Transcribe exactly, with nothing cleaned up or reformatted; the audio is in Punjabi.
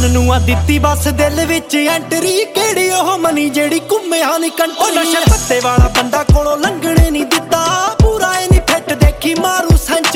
ਮਨ ਨੂੰ ਆ ਦਿੱਤੀ ਬਸ ਦਿਲ ਵਿੱਚ ਐਂਟਰੀ। ਕਿਹੜੀ ਉਹ ਮਨੀ ਜਿਹੜੀ ਘੁੰਮਿਆ ਨੀ ਕੰਟਰੀ। ਉਹ ਨਸ਼ੇ ਪੱਤੇ ਵਾਲਾ ਬੰਦਾ ਕੋਲੋਂ ਲੰਘਣੇ ਨੀ